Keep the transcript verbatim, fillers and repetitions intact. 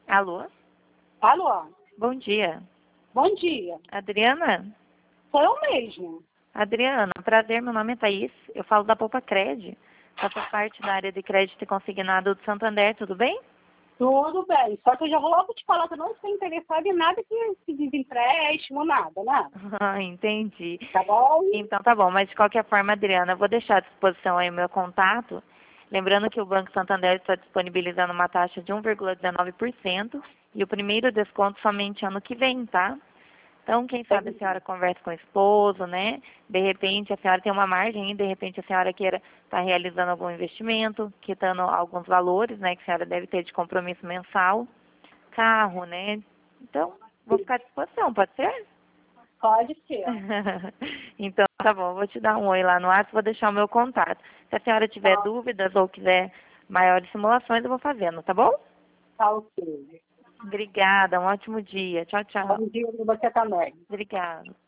Alô? Alô? Bom dia. Bom dia. Adriana? Sou eu mesmo. Adriana, prazer, meu nome é Thaís. Eu falo da Poupa Cred. Faço parte da área de crédito e consignado do Santander, tudo bem? Tudo bem. Só que eu já vou logo te falar que eu não estou interessada em nada que se diz empréstimo, nada, né? Ah, entendi. Tá bom? Então tá bom, mas de qualquer forma, Adriana, eu vou deixar à disposição aí o meu contato. Lembrando que o Banco Santander está disponibilizando uma taxa de um vírgula dezenove por cento e o primeiro desconto somente ano que vem, tá? Então, quem sabe a senhora conversa com o esposo, né? De repente a senhora tem uma margem, de repente a senhora queira estar realizando algum investimento, quitando alguns valores, né? Que a senhora deve ter de compromisso mensal, carro, né? Então, vou ficar à disposição, pode ser? Pode ser. Então, tá bom, vou te dar um oi lá no WhatsApp, vou deixar o meu contato. Se a senhora tiver Tá, dúvidas ou quiser maiores simulações, eu vou fazendo, tá bom? tá ok. Obrigada, um ótimo dia. Tchau, tchau. Bom dia pra você também. Obrigada.